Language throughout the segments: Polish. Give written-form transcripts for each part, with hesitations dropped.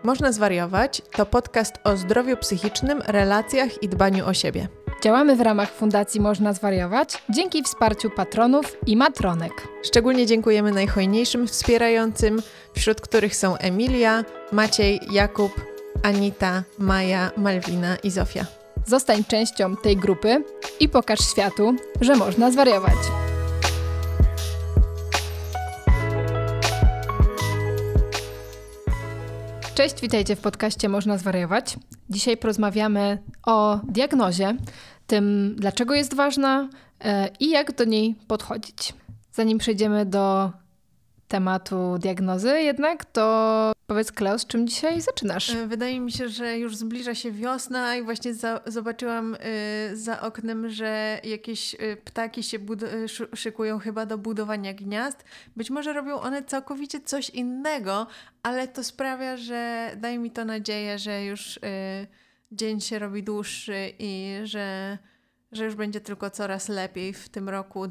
Można zwariować to podcast o zdrowiu psychicznym, relacjach i dbaniu o siebie. Działamy w ramach Fundacji Można Zwariować dzięki wsparciu patronów i matronek. Szczególnie dziękujemy najhojniejszym wspierającym, wśród których są Emilia, Maciej, Jakub, Anita, Maja, Malwina i Zofia. Zostań częścią tej grupy i pokaż światu, że można zwariować. Cześć, witajcie w podcaście Można Zwariować. Dzisiaj porozmawiamy o diagnozie, tym dlaczego jest ważna i jak do niej podchodzić. Zanim przejdziemy do tematu diagnozy jednak, to powiedz, Kleo, z czym dzisiaj zaczynasz? Wydaje mi się, że już zbliża się wiosna i właśnie zobaczyłam za oknem, że jakieś ptaki się szykują chyba do budowania gniazd. Być może robią one całkowicie coś innego, ale to sprawia, że daje mi to nadzieję, że już dzień się robi dłuższy i że już będzie tylko coraz lepiej w tym roku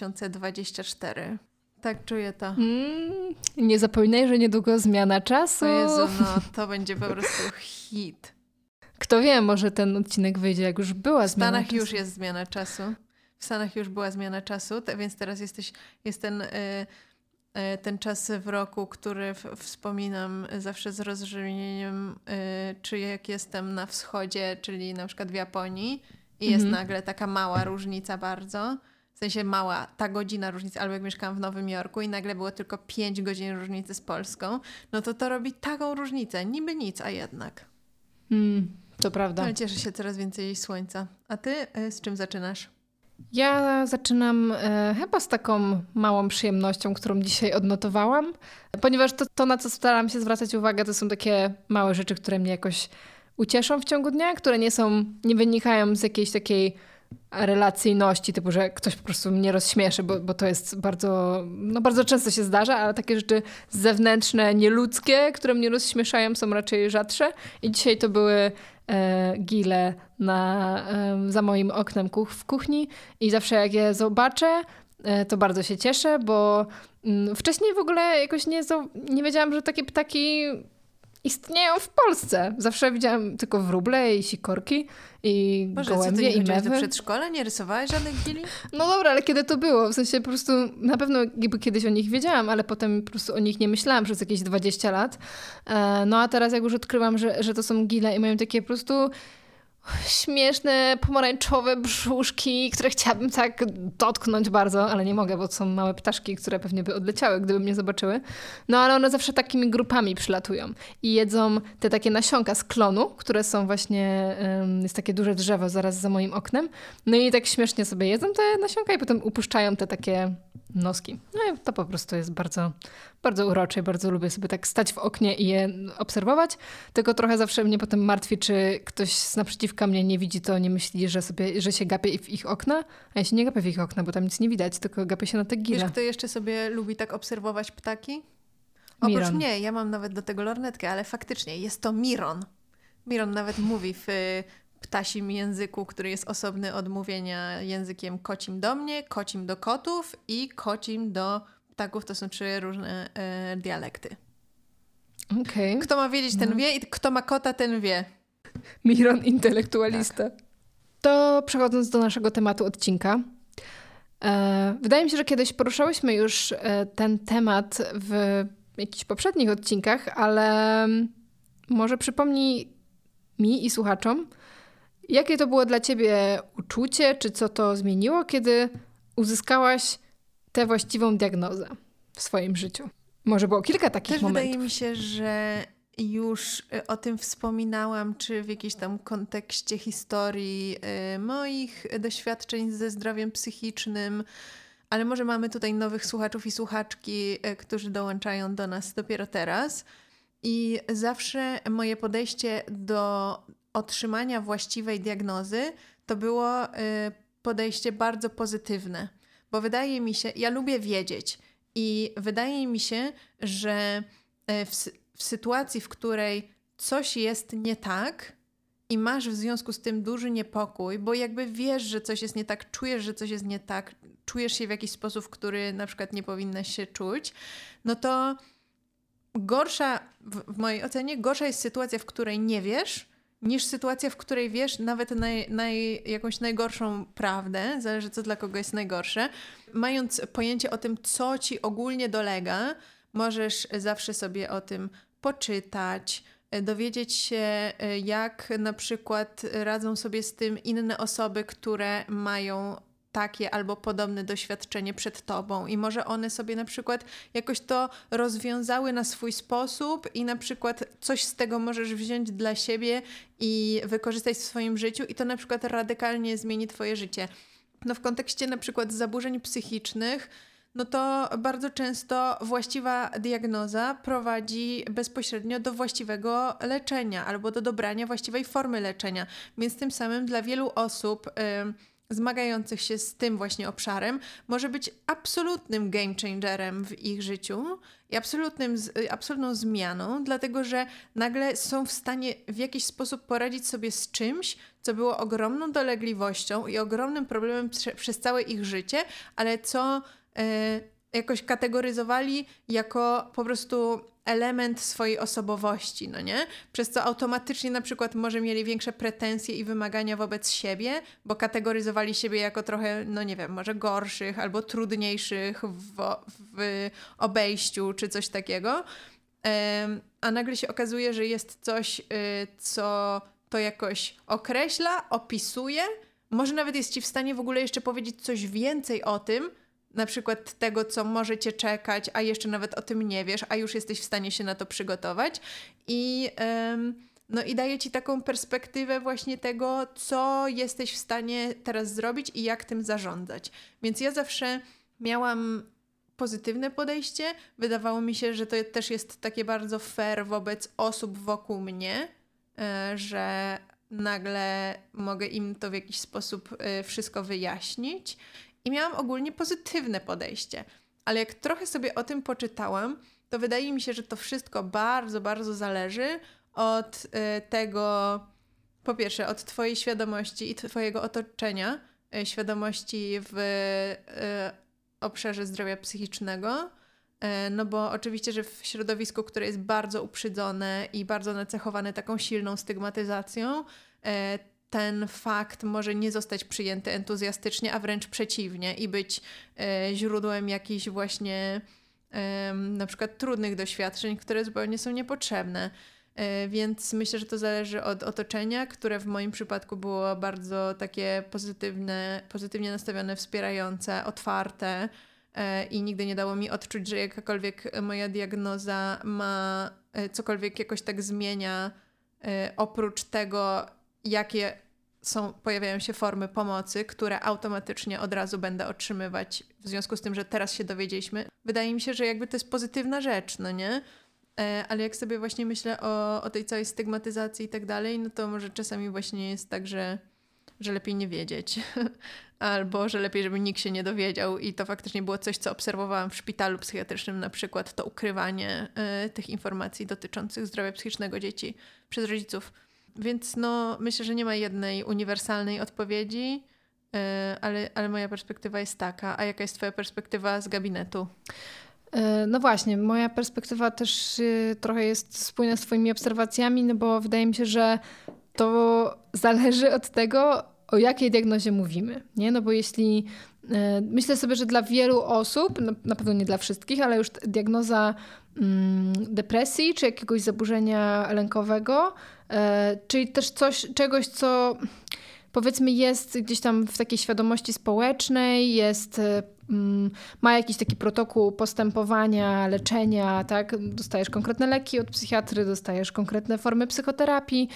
2024. Tak, czuję to. Nie zapominaj, że niedługo zmiana czasu. O Jezu, no to będzie po prostu hit. Kto wie, może ten odcinek wyjdzie, jak już była zmiana czasu. W Stanach już jest zmiana czasu. W Stanach już była zmiana czasu, więc teraz jest ten czas w roku, który wspominam zawsze z rozrzewnieniem, czy jak jestem na wschodzie, czyli na przykład w Japonii i jest nagle taka mała różnica bardzo. W sensie mała ta godzina różnicy, albo jak mieszkałam w Nowym Jorku i nagle było tylko 5 godzin różnicy z Polską, no to robi taką różnicę. Niby nic, a jednak. To prawda. Ale cieszę się coraz więcej słońca. A ty z czym zaczynasz? Ja zaczynam chyba z taką małą przyjemnością, którą dzisiaj odnotowałam, ponieważ to, na co staram się zwracać uwagę, to są takie małe rzeczy, które mnie jakoś ucieszą w ciągu dnia, które nie wynikają z jakiejś takiej relacyjności, typu, że ktoś po prostu mnie rozśmieszy, bo to jest bardzo często się zdarza, ale takie rzeczy zewnętrzne, nieludzkie, które mnie rozśmieszają, są raczej rzadsze. I dzisiaj to były gile za moim oknem w kuchni i zawsze jak je zobaczę, to bardzo się cieszę, bo wcześniej w ogóle jakoś nie wiedziałam, że takie ptaki istnieją w Polsce. Zawsze widziałam tylko wróble i sikorki i gołębie i mewy. Do przedszkola? Nie rysowałeś żadnych gili? No dobra, ale kiedy to było? W sensie po prostu na pewno jakby kiedyś o nich wiedziałam, ale potem po prostu o nich nie myślałam przez jakieś 20 lat. No a teraz jak już odkryłam, że to są gile i mają takie po prostu śmieszne, pomarańczowe brzuszki, które chciałabym tak dotknąć bardzo, ale nie mogę, bo to są małe ptaszki, które pewnie by odleciały, gdyby mnie zobaczyły. No ale one zawsze takimi grupami przylatują i jedzą te takie nasionka z klonu, które są właśnie, jest takie duże drzewo zaraz za moim oknem. No i tak śmiesznie sobie jedzą te nasionka i potem upuszczają te takie noski. No i to po prostu jest bardzo, bardzo urocze i bardzo lubię sobie tak stać w oknie i je obserwować, tylko trochę zawsze mnie potem martwi, czy ktoś z naprzeciwka mnie nie widzi, to nie myśli, że się gapię w ich okna, a ja się nie gapię w ich okna, bo tam nic nie widać, tylko gapię się na te gile. Wiesz, kto jeszcze sobie lubi tak obserwować ptaki? Miron. Oprócz mnie, ja mam nawet do tego lornetkę, ale faktycznie jest to Miron. Miron nawet mówi w ptasim języku, który jest osobny od mówienia językiem kocim do mnie, kocim do kotów i kocim do ptaków. To są 3 różne dialekty. Okay. Kto ma wiedzieć, ten wie i kto ma kota, ten wie. Miron intelektualista. Tak. To przechodząc do naszego tematu odcinka. Wydaje mi się, że kiedyś poruszałyśmy już ten temat w jakichś poprzednich odcinkach, ale może przypomnij mi i słuchaczom, jakie to było dla ciebie uczucie, czy co to zmieniło, kiedy uzyskałaś tę właściwą diagnozę w swoim życiu? Może było kilka takich momentów. Wydaje mi się, że już o tym wspominałam, czy w jakimś tam kontekście historii moich doświadczeń ze zdrowiem psychicznym, ale może mamy tutaj nowych słuchaczów i słuchaczki, którzy dołączają do nas dopiero teraz. I zawsze moje podejście do otrzymania właściwej diagnozy to było podejście bardzo pozytywne, bo wydaje mi się, ja lubię wiedzieć i wydaje mi się, że w sytuacji, w której coś jest nie tak i masz w związku z tym duży niepokój, bo jakby wiesz, że coś jest nie tak, czujesz, że coś jest nie tak, czujesz się w jakiś sposób, w który na przykład nie powinnaś się czuć, no to gorsza, w mojej ocenie, gorsza jest sytuacja, w której nie wiesz, niż sytuacja, w której wiesz nawet jakąś najgorszą prawdę, zależy co dla kogo jest najgorsze. Mając pojęcie o tym, co ci ogólnie dolega, możesz zawsze sobie o tym poczytać, dowiedzieć się, jak na przykład radzą sobie z tym inne osoby, które mają takie albo podobne doświadczenie przed tobą i może one sobie na przykład jakoś to rozwiązały na swój sposób i na przykład coś z tego możesz wziąć dla siebie i wykorzystać w swoim życiu i to na przykład radykalnie zmieni twoje życie. No w kontekście na przykład zaburzeń psychicznych, no to bardzo często właściwa diagnoza prowadzi bezpośrednio do właściwego leczenia albo do dobrania właściwej formy leczenia. Więc tym samym dla wielu osób zmagających się z tym właśnie obszarem może być absolutnym game changerem w ich życiu i absolutną zmianą, dlatego że nagle są w stanie w jakiś sposób poradzić sobie z czymś, co było ogromną dolegliwością i ogromnym problemem przez całe ich życie, ale co jakoś kategoryzowali jako po prostu element swojej osobowości, no nie? Przez co automatycznie na przykład może mieli większe pretensje i wymagania wobec siebie, bo kategoryzowali siebie jako trochę, no nie wiem, może gorszych albo trudniejszych w obejściu czy coś takiego. A nagle się okazuje, że jest coś, co to jakoś określa, opisuje, może nawet jest ci w stanie w ogóle jeszcze powiedzieć coś więcej o tym, na przykład tego, co może cię czekać, a jeszcze nawet o tym nie wiesz, a już jesteś w stanie się na to przygotować. I daje ci taką perspektywę właśnie tego, co jesteś w stanie teraz zrobić i jak tym zarządzać. Więc ja zawsze miałam pozytywne podejście. Wydawało mi się, że to też jest takie bardzo fair wobec osób wokół mnie, że nagle mogę im to w jakiś sposób wszystko wyjaśnić. I miałam ogólnie pozytywne podejście. Ale jak trochę sobie o tym poczytałam, to wydaje mi się, że to wszystko bardzo, bardzo zależy od tego, po pierwsze, od twojej świadomości i twojego otoczenia, świadomości w obszarze zdrowia psychicznego. No bo oczywiście, że w środowisku, które jest bardzo uprzydzone i bardzo nacechowane taką silną stygmatyzacją, ten fakt może nie zostać przyjęty entuzjastycznie, a wręcz przeciwnie i być źródłem jakichś właśnie na przykład trudnych doświadczeń, które zupełnie są niepotrzebne. Więc myślę, że to zależy od otoczenia, które w moim przypadku było bardzo takie pozytywnie nastawione, wspierające, otwarte i nigdy nie dało mi odczuć, że jakakolwiek moja diagnoza ma cokolwiek jakoś tak zmienia oprócz tego, jakie pojawiają się formy pomocy, które automatycznie od razu będę otrzymywać w związku z tym, że teraz się dowiedzieliśmy. Wydaje mi się, że jakby to jest pozytywna rzecz, no nie? Ale jak sobie właśnie myślę o tej całej stygmatyzacji i tak dalej, no to może czasami właśnie jest tak, że lepiej nie wiedzieć. Albo że lepiej, żeby nikt się nie dowiedział i to faktycznie było coś, co obserwowałam w szpitalu psychiatrycznym, na przykład to ukrywanie tych informacji dotyczących zdrowia psychicznego dzieci przez rodziców. Więc no, myślę, że nie ma jednej uniwersalnej odpowiedzi, ale moja perspektywa jest taka. A jaka jest twoja perspektywa z gabinetu? No właśnie, moja perspektywa też trochę jest spójna z twoimi obserwacjami, no bo wydaje mi się, że to zależy od tego, o jakiej diagnozie mówimy, nie? No bo jeśli myślę sobie, że dla wielu osób, na pewno nie dla wszystkich, ale już diagnoza depresji czy jakiegoś zaburzenia lękowego, czyli też czegoś, co powiedzmy jest gdzieś tam w takiej świadomości społecznej, ma jakiś taki protokół postępowania, leczenia, tak? Dostajesz konkretne leki od psychiatry, dostajesz konkretne formy psychoterapii.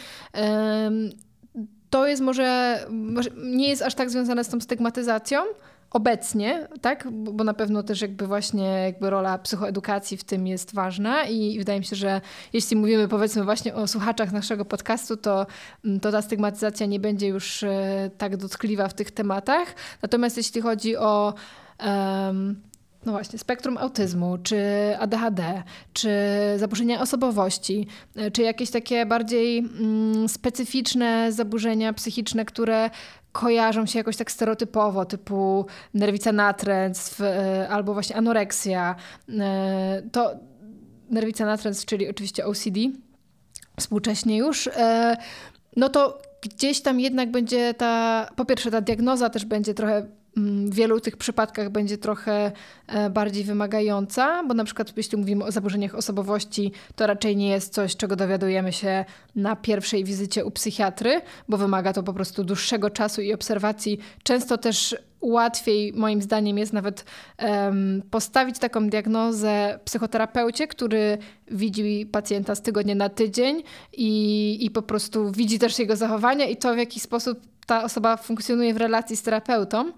To jest może nie jest aż tak związane z tą stygmatyzacją obecnie, tak? Bo na pewno też jakby rola psychoedukacji w tym jest ważna i wydaje mi się, że jeśli mówimy powiedzmy właśnie o słuchaczach naszego podcastu, to ta stygmatyzacja nie będzie już tak dotkliwa w tych tematach. Natomiast jeśli chodzi o no właśnie, spektrum autyzmu, czy ADHD, czy zaburzenia osobowości, czy jakieś takie bardziej specyficzne zaburzenia psychiczne, które kojarzą się jakoś tak stereotypowo, typu nerwica natręctw albo właśnie anoreksja, to nerwica natręt, czyli oczywiście OCD, współcześnie już, no to gdzieś tam jednak będzie po pierwsze ta diagnoza też będzie trochę, w wielu tych przypadkach będzie trochę bardziej wymagająca, bo na przykład jeśli mówimy o zaburzeniach osobowości, to raczej nie jest coś, czego dowiadujemy się na pierwszej wizycie u psychiatry, bo wymaga to po prostu dłuższego czasu i obserwacji. Często też łatwiej, moim zdaniem, jest nawet postawić taką diagnozę psychoterapeucie, który widzi pacjenta z tygodnia na tydzień i po prostu widzi też jego zachowania i to, w jaki sposób ta osoba funkcjonuje w relacji z terapeutą,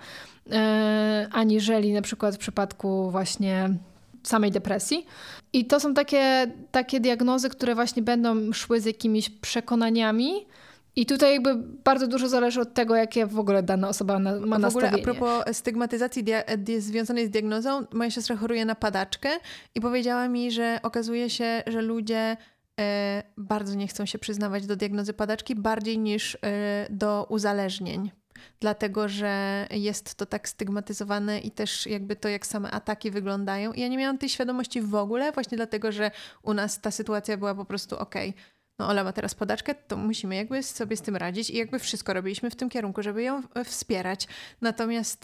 aniżeli na przykład w przypadku właśnie samej depresji. I to są takie diagnozy, które właśnie będą szły z jakimiś przekonaniami. I tutaj jakby bardzo dużo zależy od tego, jakie w ogóle dana osoba ma nastawienie. W ogóle a propos stygmatyzacji związanej z diagnozą, moja siostra choruje na padaczkę i powiedziała mi, że okazuje się, że ludzie bardzo nie chcą się przyznawać do diagnozy padaczki, bardziej niż do uzależnień. Dlatego, że jest to tak stygmatyzowane i też jakby to, jak same ataki wyglądają. I ja nie miałam tej świadomości w ogóle, właśnie dlatego, że u nas ta sytuacja była po prostu okej. No Ola ma teraz padaczkę, to musimy jakby sobie z tym radzić i jakby wszystko robiliśmy w tym kierunku, żeby ją wspierać. Natomiast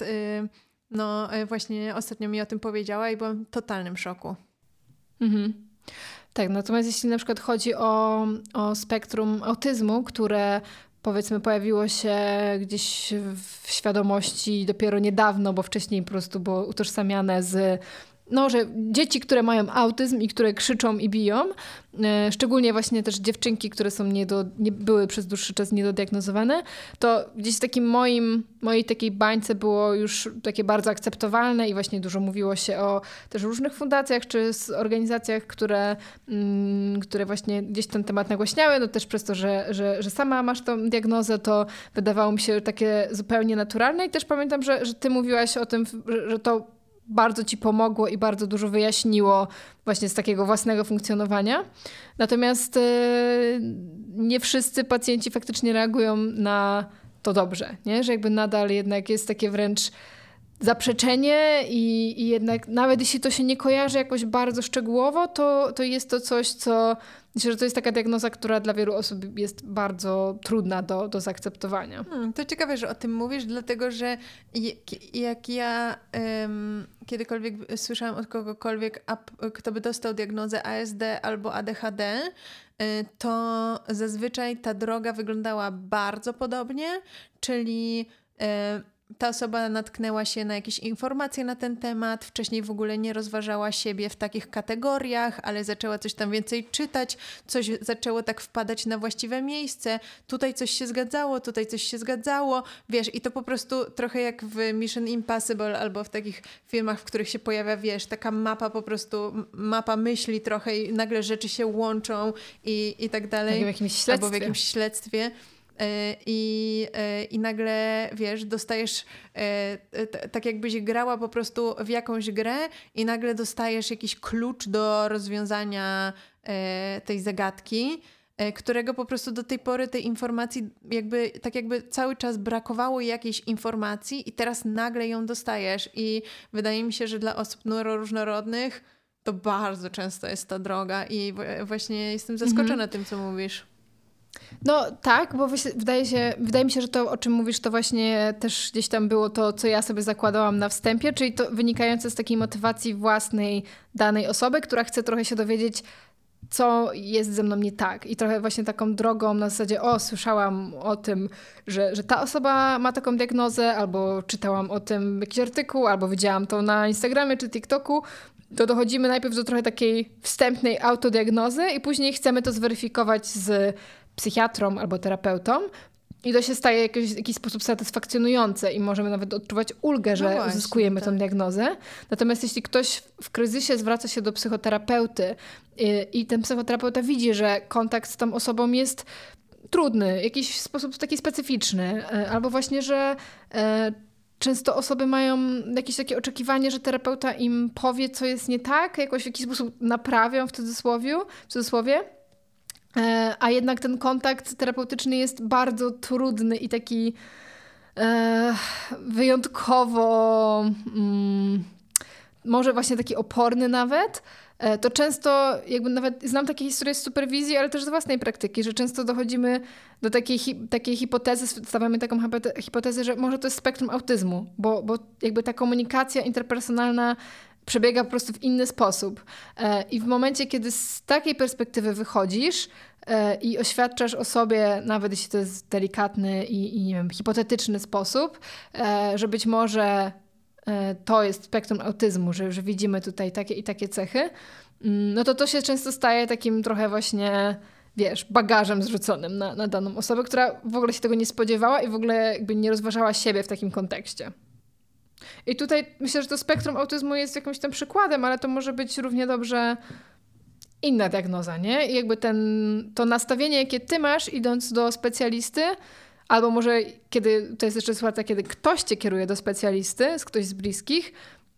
właśnie ostatnio mi o tym powiedziała i byłam w totalnym szoku. Mhm. Tak, natomiast jeśli na przykład chodzi o spektrum autyzmu, które powiedzmy pojawiło się gdzieś w świadomości dopiero niedawno, bo wcześniej po prostu było utożsamiane z że dzieci, które mają autyzm i które krzyczą i biją, szczególnie właśnie też dziewczynki, które są nie były przez dłuższy czas niedodiagnozowane, to gdzieś w takim mojej takiej bańce było już takie bardzo akceptowalne i właśnie dużo mówiło się o też różnych fundacjach czy organizacjach, które właśnie gdzieś ten temat nagłaśniały, no też przez to, że sama masz tą diagnozę, to wydawało mi się takie zupełnie naturalne i też pamiętam, że ty mówiłaś o tym, że to bardzo ci pomogło i bardzo dużo wyjaśniło właśnie z takiego własnego funkcjonowania. Natomiast nie wszyscy pacjenci faktycznie reagują na to dobrze, nie? Że jakby nadal jednak jest takie wręcz zaprzeczenie i jednak nawet jeśli to się nie kojarzy jakoś bardzo szczegółowo, to jest to coś, co myślę, że to jest taka diagnoza, która dla wielu osób jest bardzo trudna do zaakceptowania. To ciekawe, że o tym mówisz, dlatego że jak ja kiedykolwiek słyszałam od kogokolwiek, kto by dostał diagnozę ASD albo ADHD, to zazwyczaj ta droga wyglądała bardzo podobnie, czyli ta osoba natknęła się na jakieś informacje na ten temat, wcześniej w ogóle nie rozważała siebie w takich kategoriach, ale zaczęła coś tam więcej czytać, coś zaczęło tak wpadać na właściwe miejsce, tutaj coś się zgadzało, tutaj coś się zgadzało, wiesz, i to po prostu trochę jak w Mission Impossible albo w takich filmach, w których się pojawia, wiesz, taka mapa po prostu, mapa myśli trochę i nagle rzeczy się łączą i tak dalej. Tak, w jakimś śledztwie. Albo w jakimś śledztwie. I nagle, wiesz, dostajesz tak jakbyś grała po prostu w jakąś grę i nagle dostajesz jakiś klucz do rozwiązania tej zagadki, którego po prostu do tej pory tej informacji jakby cały czas brakowało jakiejś informacji i teraz nagle ją dostajesz i wydaje mi się, że dla osób neuroróżnorodnych to bardzo często jest ta droga i właśnie jestem zaskoczona tym, co mówisz. No tak, bo wydaje mi się, że to, o czym mówisz, to właśnie też gdzieś tam było to, co ja sobie zakładałam na wstępie, czyli to wynikające z takiej motywacji własnej danej osoby, która chce trochę się dowiedzieć, co jest ze mną nie tak. I trochę właśnie taką drogą na zasadzie, słyszałam o tym, że ta osoba ma taką diagnozę, albo czytałam o tym jakiś artykuł, albo widziałam to na Instagramie czy TikToku, to dochodzimy najpierw do trochę takiej wstępnej autodiagnozy i później chcemy to zweryfikować z psychiatrą albo terapeutą i to się staje w jakiś sposób satysfakcjonujące i możemy nawet odczuwać ulgę, że uzyskujemy tą diagnozę. Natomiast jeśli ktoś w kryzysie zwraca się do psychoterapeuty i ten psychoterapeuta widzi, że kontakt z tą osobą jest trudny, w jakiś sposób taki specyficzny, albo właśnie, że często osoby mają jakieś takie oczekiwanie, że terapeuta im powie, co jest nie tak, jakoś w jakiś sposób naprawią w cudzysłowie, a jednak ten kontakt terapeutyczny jest bardzo trudny i taki wyjątkowo może właśnie taki oporny nawet, to często jakby nawet znam takie historie z superwizji, ale też z własnej praktyki, że często dochodzimy do takiej hipotezy, stawiamy taką hipotezę, że może to jest spektrum autyzmu, bo jakby ta komunikacja interpersonalna przebiega po prostu w inny sposób. I w momencie, kiedy z takiej perspektywy wychodzisz i oświadczasz o sobie, nawet jeśli to jest delikatny i nie wiem, hipotetyczny sposób, że być może to jest spektrum autyzmu, że widzimy tutaj takie i takie cechy, no to się często staje takim trochę właśnie, wiesz, bagażem zrzuconym na daną osobę, która w ogóle się tego nie spodziewała i w ogóle jakby nie rozważała siebie w takim kontekście. I tutaj myślę, że to spektrum autyzmu jest jakimś tam przykładem, ale to może być równie dobrze inna diagnoza, nie? I jakby to nastawienie, jakie ty masz, idąc do specjalisty, albo może to jest jeszcze sytuacja, kiedy ktoś cię kieruje do specjalisty, ktoś z bliskich,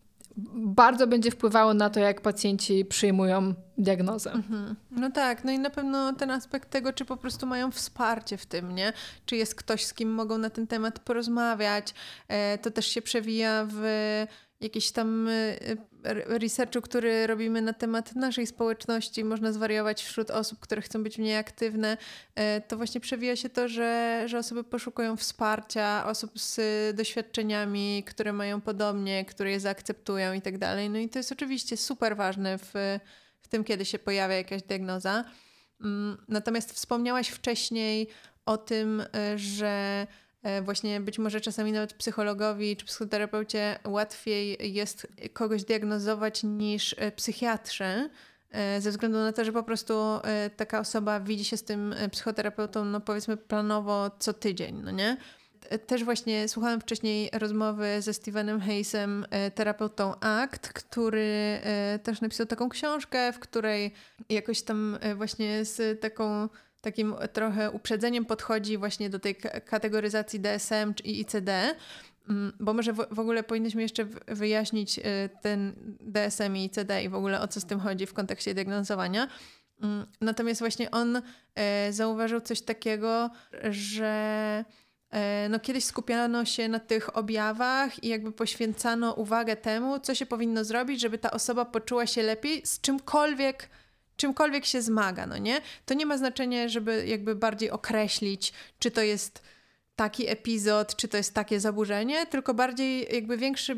bardzo będzie wpływało na to, jak pacjenci przyjmują diagnozę. No tak, no i na pewno ten aspekt tego, czy po prostu mają wsparcie w tym, nie? Czy jest ktoś, z kim mogą na ten temat porozmawiać. To też się przewija w jakiś tam researchu, który robimy na temat naszej społeczności. Można zwariować wśród osób, które chcą być mniej aktywne. To właśnie przewija się to, że osoby poszukują wsparcia, osób z doświadczeniami, które mają podobnie, które je zaakceptują i tak dalej. No i to jest oczywiście super ważne w tym, kiedy się pojawia jakaś diagnoza. Natomiast wspomniałaś wcześniej o tym, że właśnie być może czasami nawet psychologowi czy psychoterapeucie łatwiej jest kogoś diagnozować niż psychiatrze, ze względu na to, że po prostu taka osoba widzi się z tym psychoterapeutą, no powiedzmy planowo co tydzień, no nie? Też właśnie słuchałam wcześniej rozmowy ze Stevenem Hayesem, terapeutą ACT, który też napisał taką książkę, w której jakoś tam właśnie z takim trochę uprzedzeniem podchodzi właśnie do tej kategoryzacji DSM i ICD, bo może w ogóle powinniśmy jeszcze wyjaśnić ten DSM i ICD i w ogóle o co z tym chodzi w kontekście diagnozowania. Natomiast właśnie on zauważył coś takiego, że no kiedyś skupiano się na tych objawach i jakby poświęcano uwagę temu, co się powinno zrobić, żeby ta osoba poczuła się lepiej z czymkolwiek się zmaga, no nie? To nie ma znaczenia, żeby jakby bardziej określić, czy to jest taki epizod, czy to jest takie zaburzenie, tylko bardziej jakby większe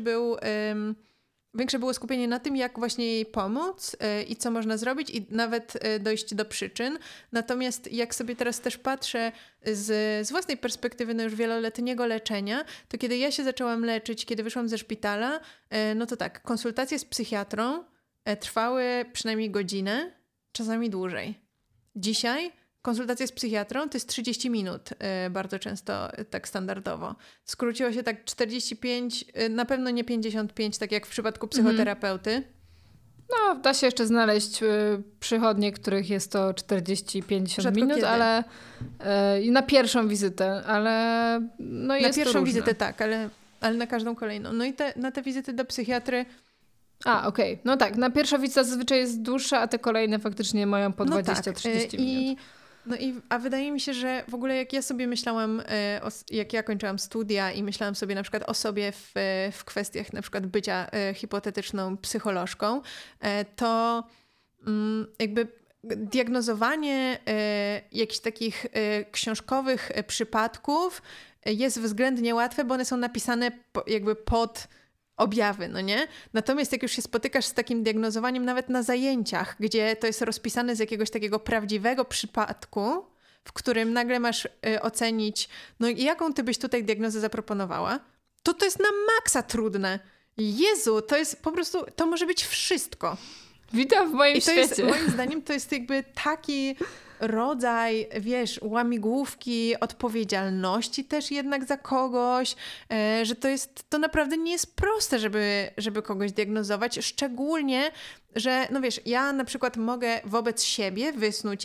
było skupienie na tym, jak właśnie jej pomóc i co można zrobić i nawet dojść do przyczyn. Natomiast jak sobie teraz też patrzę z własnej perspektywy no już wieloletniego leczenia, to kiedy ja się zaczęłam leczyć, kiedy wyszłam ze szpitala, no to tak, konsultacje z psychiatrą trwały przynajmniej godzinę, czasami dłużej. Dzisiaj konsultacja z psychiatrą to jest 30 minut, bardzo często tak standardowo. Skróciło się tak 45, na pewno nie 55, tak jak w przypadku psychoterapeuty. No, da się jeszcze znaleźć przychodnie, których jest to 40-50 minut, kiedy. Ale na pierwszą wizytę, ale no jest na pierwszą to wizytę tak, ale na każdą kolejną. No i na te wizyty do psychiatry. Okej. No tak, na pierwsza wizyta zazwyczaj jest dłuższa, a te kolejne faktycznie mają po 20-30 minut. A wydaje mi się, że w ogóle jak ja sobie myślałam, jak ja kończyłam studia i myślałam sobie na przykład o sobie w kwestiach na przykład bycia hipotetyczną psycholożką, to jakby diagnozowanie jakichś takich książkowych przypadków jest względnie łatwe, bo one są napisane jakby pod objawy, no nie? Natomiast jak już się spotykasz z takim diagnozowaniem nawet na zajęciach, gdzie to jest rozpisane z jakiegoś takiego prawdziwego przypadku, w którym nagle masz ocenić, no jaką ty byś tutaj diagnozę zaproponowała, to jest na maksa trudne. Jezu, to jest po prostu, to może być wszystko. Witam w moim świecie. Jest, moim zdaniem to jest jakby taki rodzaj, wiesz, łamigłówki, odpowiedzialności też jednak za kogoś, że to naprawdę nie jest proste, żeby kogoś diagnozować, szczególnie, że no wiesz, ja na przykład mogę wobec siebie wysnuć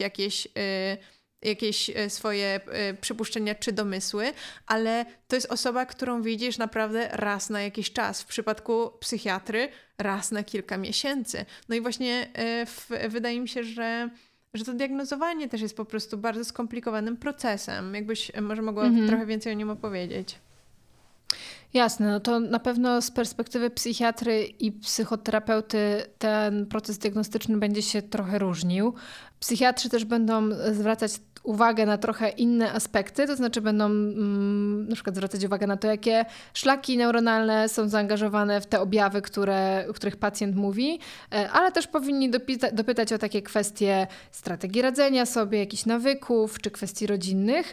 jakieś swoje przypuszczenia czy domysły, ale to jest osoba, którą widzisz naprawdę raz na jakiś czas. W przypadku psychiatry raz na kilka miesięcy. No i właśnie wydaje mi się, że to diagnozowanie też jest po prostu bardzo skomplikowanym procesem. Jakbyś może mogła trochę więcej o nim opowiedzieć. Jasne, no to na pewno z perspektywy psychiatry i psychoterapeuty ten proces diagnostyczny będzie się trochę różnił. Psychiatrzy też będą zwracać uwagę na trochę inne aspekty, to znaczy będą na przykład zwracać uwagę na to, jakie szlaki neuronalne są zaangażowane w te objawy, o których pacjent mówi, ale też powinni dopytać o takie kwestie strategii radzenia sobie, jakichś nawyków czy kwestii rodzinnych.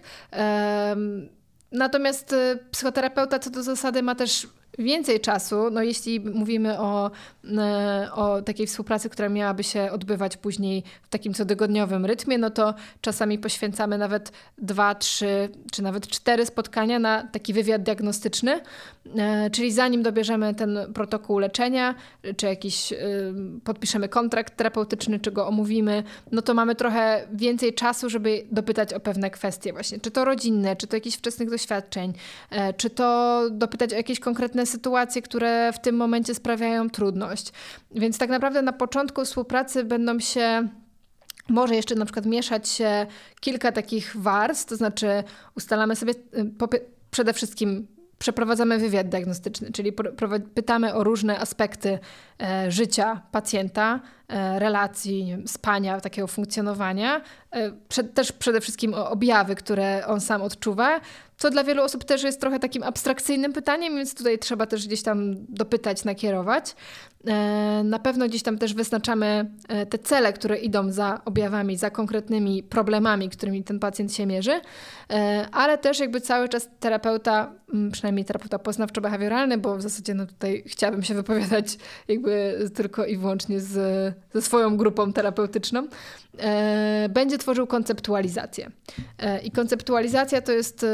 Natomiast psychoterapeuta co do zasady ma też więcej czasu, no jeśli mówimy o takiej współpracy, która miałaby się odbywać później w takim cotygodniowym rytmie, no to czasami poświęcamy nawet 2, 3 czy nawet 4 spotkania na taki wywiad diagnostyczny, czyli zanim dobierzemy ten protokół leczenia, czy jakiś podpiszemy kontrakt terapeutyczny, czy go omówimy, no to mamy trochę więcej czasu, żeby dopytać o pewne kwestie właśnie, czy to rodzinne, czy to jakichś wczesnych doświadczeń, czy to dopytać o jakieś konkretne sytuacje, które w tym momencie sprawiają trudność. Więc tak naprawdę na początku współpracy będą się może jeszcze na przykład mieszać się kilka takich warstw, to znaczy ustalamy sobie przede wszystkim przeprowadzamy wywiad diagnostyczny, czyli pytamy o różne aspekty życia pacjenta, relacji, nie wiem, spania, takiego funkcjonowania, też przede wszystkim o objawy, które on sam odczuwa, co dla wielu osób też jest trochę takim abstrakcyjnym pytaniem, więc tutaj trzeba też gdzieś tam dopytać, nakierować. Na pewno gdzieś tam też wyznaczamy te cele, które idą za objawami, za konkretnymi problemami, którymi ten pacjent się mierzy, ale też jakby cały czas terapeuta, przynajmniej terapeuta poznawczo-behawioralny, bo w zasadzie no tutaj chciałabym się wypowiadać jakby tylko i wyłącznie ze swoją grupą terapeutyczną, będzie tworzył konceptualizację. I konceptualizacja to jest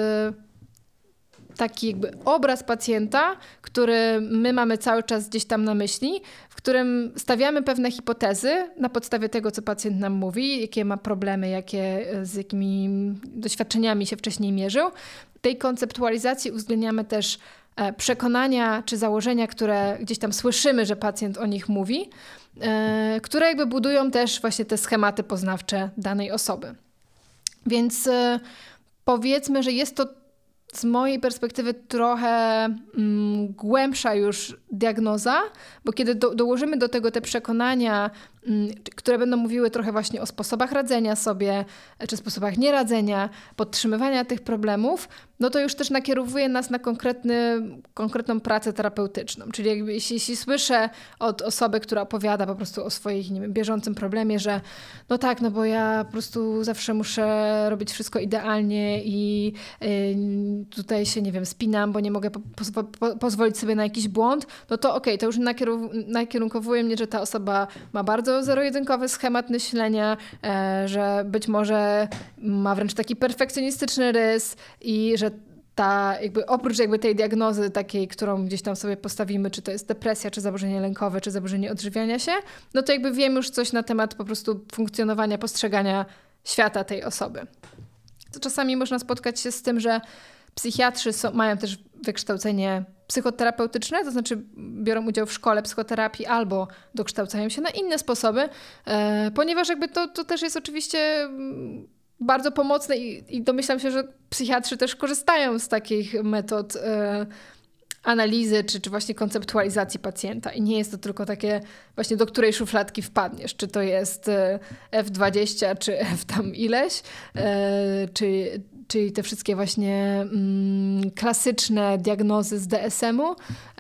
taki jakby obraz pacjenta, który my mamy cały czas gdzieś tam na myśli, w którym stawiamy pewne hipotezy na podstawie tego, co pacjent nam mówi, jakie ma problemy, z jakimi doświadczeniami się wcześniej mierzył. W tej konceptualizacji uwzględniamy też przekonania czy założenia, które gdzieś tam słyszymy, że pacjent o nich mówi, które jakby budują też właśnie te schematy poznawcze danej osoby. Więc powiedzmy, że jest to z mojej perspektywy trochę głębsza już diagnoza, bo kiedy dołożymy do tego te przekonania, które będą mówiły trochę właśnie o sposobach radzenia sobie, czy sposobach nieradzenia, podtrzymywania tych problemów, no to już też nakierowuje nas na konkretną pracę terapeutyczną. Czyli jakby jeśli słyszę od osoby, która opowiada po prostu o swoim, nie wiem, bieżącym problemie, że no tak, no bo ja po prostu zawsze muszę robić wszystko idealnie i tutaj się, nie wiem, spinam, bo nie mogę pozwolić sobie na jakiś błąd, no to okej, to już nakierunkowuje mnie, że ta osoba ma bardzo zero-jedynkowy schemat myślenia, że być może ma wręcz taki perfekcjonistyczny rys i że oprócz tej diagnozy takiej, którą gdzieś tam sobie postawimy, czy to jest depresja, czy zaburzenie lękowe, czy zaburzenie odżywiania się, no to jakby wiemy już coś na temat po prostu funkcjonowania, postrzegania świata tej osoby. Czasami można spotkać się z tym, że psychiatrzy mają też wykształcenie psychoterapeutyczne, to znaczy biorą udział w szkole psychoterapii albo dokształcają się na inne sposoby, ponieważ jakby to też jest oczywiście bardzo pomocne i domyślam się, że psychiatrzy też korzystają z takich metod analizy czy właśnie konceptualizacji pacjenta i nie jest to tylko takie właśnie do której szufladki wpadniesz, czy to jest F20 czy F tam ileś, czyli te wszystkie właśnie klasyczne diagnozy z DSM-u,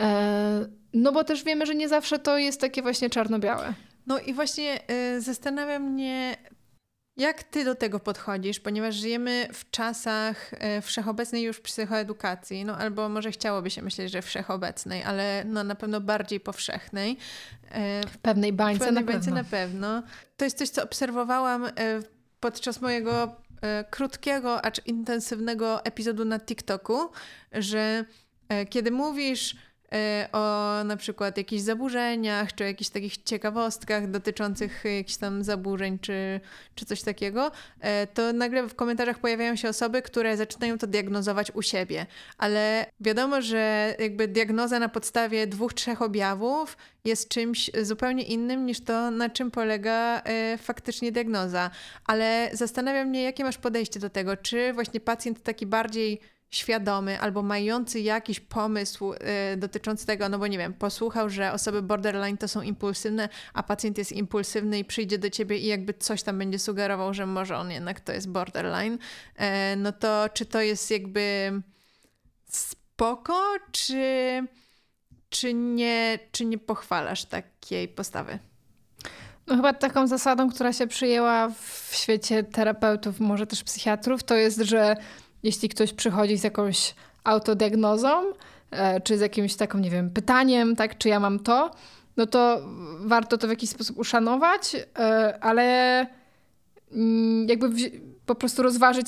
no bo też wiemy, że nie zawsze to jest takie właśnie czarno-białe. No i właśnie zastanawia mnie, jak ty do tego podchodzisz, ponieważ żyjemy w czasach wszechobecnej już psychoedukacji, no albo może chciałoby się myśleć, że wszechobecnej, ale no na pewno bardziej powszechnej. W pewnej bańce na pewno. To jest coś, co obserwowałam podczas mojego krótkiego, acz intensywnego epizodu na TikToku, że kiedy mówisz o na przykład jakichś zaburzeniach, czy jakichś takich ciekawostkach dotyczących jakichś tam zaburzeń, czy coś takiego, to nagle w komentarzach pojawiają się osoby, które zaczynają to diagnozować u siebie. Ale wiadomo, że jakby diagnoza na podstawie 2-3 objawów jest czymś zupełnie innym niż to, na czym polega faktycznie diagnoza. Ale zastanawia mnie, jakie masz podejście do tego. Czy właśnie pacjent taki bardziej świadomy albo mający jakiś pomysł dotyczący tego, no bo nie wiem, posłuchał, że osoby borderline to są impulsywne, a pacjent jest impulsywny i przyjdzie do ciebie i jakby coś tam będzie sugerował, że może on jednak to jest borderline, no to czy to jest jakby spoko, czy nie pochwalasz takiej postawy? No chyba taką zasadą, która się przyjęła w świecie terapeutów, może też psychiatrów, to jest, że jeśli ktoś przychodzi z jakąś autodiagnozą, czy z jakimś taką, nie wiem, pytaniem, tak, czy ja mam to, no to warto to w jakiś sposób uszanować, ale jakby po prostu rozważyć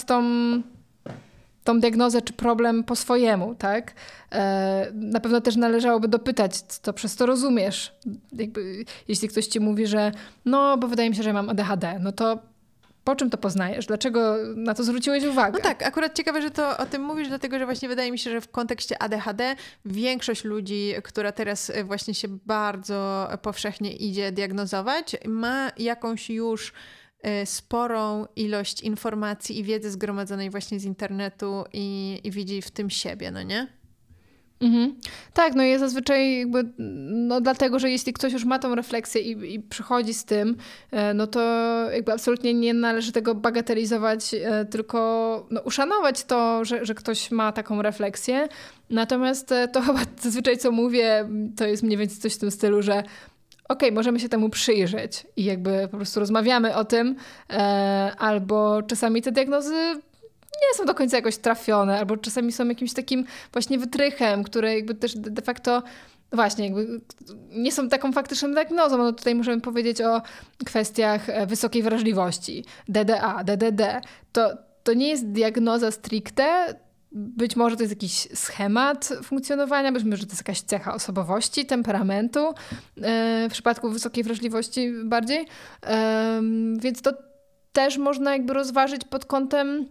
tą diagnozę czy problem po swojemu, tak? Na pewno też należałoby dopytać, co przez to rozumiesz. Jakby, jeśli ktoś ci mówi, że no, bo wydaje mi się, że ja mam ADHD, no to po czym to poznajesz? Dlaczego na to zwróciłeś uwagę? No tak, akurat ciekawe, że to o tym mówisz, dlatego że właśnie wydaje mi się, że w kontekście ADHD większość ludzi, która teraz właśnie się bardzo powszechnie idzie diagnozować, ma jakąś już sporą ilość informacji i wiedzy zgromadzonej właśnie z internetu i widzi w tym siebie, no nie? Mhm. Tak, no i zazwyczaj jakby, no dlatego, że jeśli ktoś już ma tą refleksję i przychodzi z tym, no to jakby absolutnie nie należy tego bagatelizować, tylko no, uszanować to, że ktoś ma taką refleksję. Natomiast to chyba zazwyczaj co mówię, to jest mniej więcej coś w tym stylu, że okej, możemy się temu przyjrzeć i jakby po prostu rozmawiamy o tym, albo czasami te diagnozy nie są do końca jakoś trafione, albo czasami są jakimś takim właśnie wytrychem, które jakby też de facto właśnie jakby nie są taką faktyczną diagnozą. No tutaj możemy powiedzieć o kwestiach wysokiej wrażliwości, DDA, DDD. To nie jest diagnoza stricte. Być może to jest jakiś schemat funkcjonowania, być może to jest jakaś cecha osobowości, temperamentu, w przypadku wysokiej wrażliwości bardziej. Więc to też można jakby rozważyć pod kątem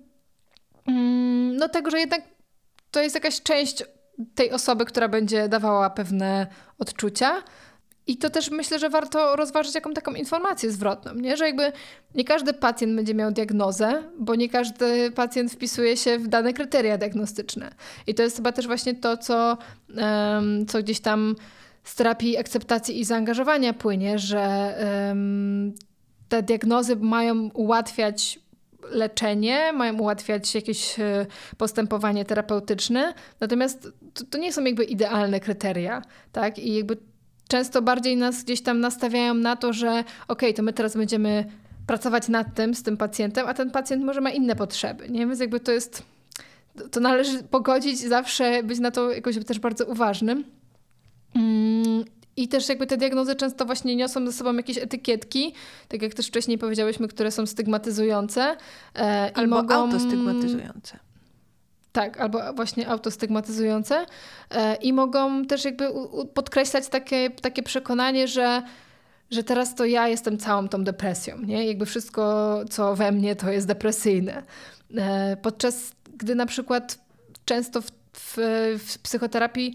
no tego, że jednak to jest jakaś część tej osoby, która będzie dawała pewne odczucia. I to też myślę, że warto rozważyć jaką taką informację zwrotną, nie? Że jakby nie każdy pacjent będzie miał diagnozę, bo nie każdy pacjent wpisuje się w dane kryteria diagnostyczne. I to jest chyba też właśnie to, co gdzieś tam z terapii akceptacji i zaangażowania płynie, że te diagnozy mają ułatwiać leczenie, mają ułatwiać jakieś postępowanie terapeutyczne, natomiast to nie są jakby idealne kryteria, tak? I jakby często bardziej nas gdzieś tam nastawiają na to, że okej, to my teraz będziemy pracować nad tym z tym pacjentem, a ten pacjent może ma inne potrzeby, nie? Więc jakby to należy pogodzić, zawsze być na to jakoś też bardzo uważnym. I też jakby te diagnozy często właśnie niosą ze sobą jakieś etykietki, tak jak też wcześniej powiedziałyśmy, które są stygmatyzujące. Albo autostygmatyzujące. Tak, albo właśnie autostygmatyzujące i mogą też jakby podkreślać takie przekonanie, że teraz to ja jestem całą tą depresją, nie? Jakby wszystko, co we mnie, to jest depresyjne. Podczas gdy na przykład często w psychoterapii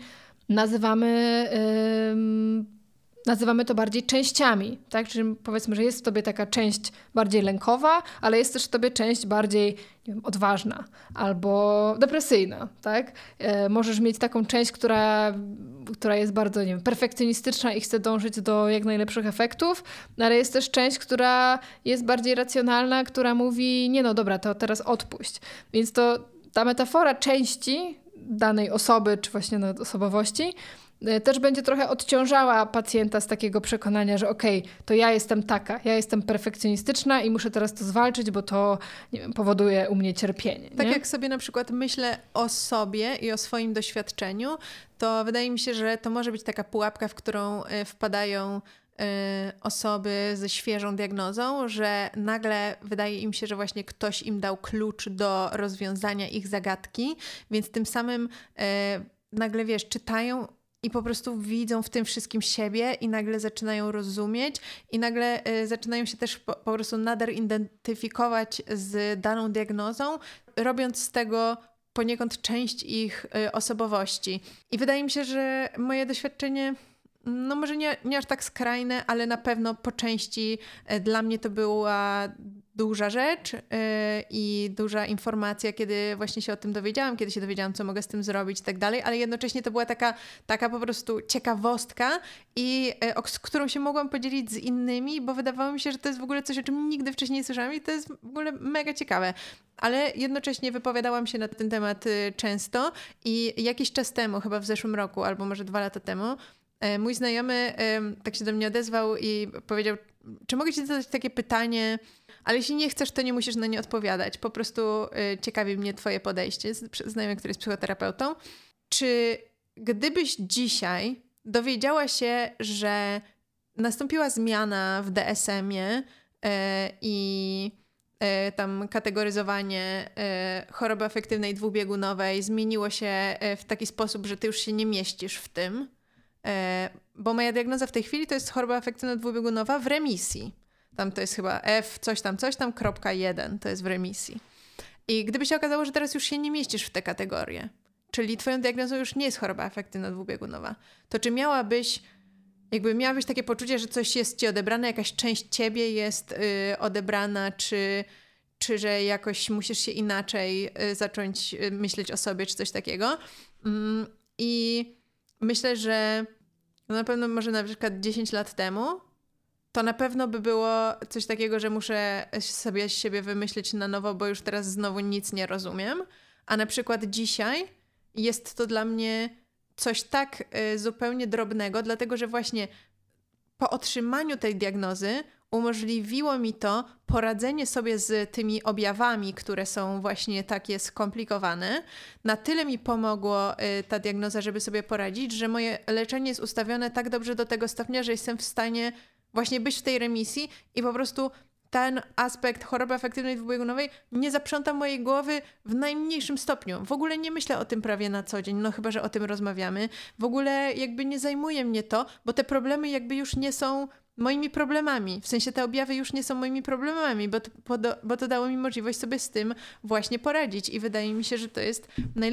nazywamy to bardziej częściami, tak? Czyli powiedzmy, że jest w tobie taka część bardziej lękowa, ale jest też w tobie część bardziej, nie wiem, odważna albo depresyjna, tak? Możesz mieć taką część, która jest bardzo, nie wiem, perfekcjonistyczna i chce dążyć do jak najlepszych efektów, ale jest też część, która jest bardziej racjonalna, która mówi, nie no dobra, to teraz odpuść. Więc ta metafora części danej osoby, czy właśnie osobowości, też będzie trochę odciążała pacjenta z takiego przekonania, że okej, to ja jestem taka, ja jestem perfekcjonistyczna i muszę teraz to zwalczyć, bo to, nie wiem, powoduje u mnie cierpienie. Tak nie? jak sobie na przykład myślę o sobie i o swoim doświadczeniu, to wydaje mi się, że to może być taka pułapka, w którą wpadają osoby ze świeżą diagnozą, że nagle wydaje im się, że właśnie ktoś im dał klucz do rozwiązania ich zagadki, więc tym samym nagle, wiesz, czytają i po prostu widzą w tym wszystkim siebie i nagle zaczynają rozumieć i nagle zaczynają się też po prostu nader identyfikować z daną diagnozą, robiąc z tego poniekąd część ich osobowości. I wydaje mi się, że moje doświadczenie, no może nie aż tak skrajne, ale na pewno po części dla mnie to była duża rzecz i duża informacja, kiedy właśnie się o tym dowiedziałam, kiedy się dowiedziałam, co mogę z tym zrobić i tak dalej, ale jednocześnie to była taka po prostu ciekawostka i z którą się mogłam podzielić z innymi, bo wydawało mi się, że to jest w ogóle coś, o czym nigdy wcześniej nie słyszałam i to jest w ogóle mega ciekawe. Ale jednocześnie wypowiadałam się na ten temat często i jakiś czas temu, chyba w zeszłym roku albo może 2 lata temu, mój znajomy tak się do mnie odezwał i powiedział, czy mogę ci zadać takie pytanie, ale jeśli nie chcesz, to nie musisz na nie odpowiadać. Po prostu ciekawi mnie twoje podejście. Znajomy, który jest psychoterapeutą. Czy gdybyś dzisiaj dowiedziała się, że nastąpiła zmiana w DSM-ie i tam kategoryzowanie choroby afektywnej dwubiegunowej zmieniło się w taki sposób, że ty już się nie mieścisz w tym, bo moja diagnoza w tej chwili to jest choroba afektywna dwubiegunowa w remisji. Tam to jest chyba F, coś tam, 1, to jest w remisji. I gdyby się okazało, że teraz już się nie mieścisz w te kategorie, czyli twoją diagnozą już nie jest choroba afektywna dwubiegunowa, to czy miałabyś takie poczucie, że coś jest ci odebrane, jakaś część ciebie jest odebrana, czy że jakoś musisz się inaczej zacząć myśleć o sobie, czy coś takiego. I myślę, że na pewno może na przykład 10 lat temu to na pewno by było coś takiego, że muszę sobie z siebie wymyślić na nowo, bo już teraz znowu nic nie rozumiem. A na przykład dzisiaj jest to dla mnie coś tak zupełnie drobnego, dlatego że właśnie po otrzymaniu tej diagnozy umożliwiło mi to poradzenie sobie z tymi objawami, które są właśnie takie skomplikowane. Na tyle mi pomogło ta diagnoza, żeby sobie poradzić, że moje leczenie jest ustawione tak dobrze do tego stopnia, że jestem w stanie właśnie być w tej remisji i po prostu ten aspekt choroby afektywnej dwubiegunowej nie zaprząta mojej głowy w najmniejszym stopniu. W ogóle nie myślę o tym prawie na co dzień, no chyba że o tym rozmawiamy. W ogóle jakby nie zajmuje mnie to, bo te problemy jakby już nie są moimi problemami. W sensie te objawy już nie są moimi problemami, bo to dało mi możliwość sobie z tym właśnie poradzić i wydaje mi się, że to jest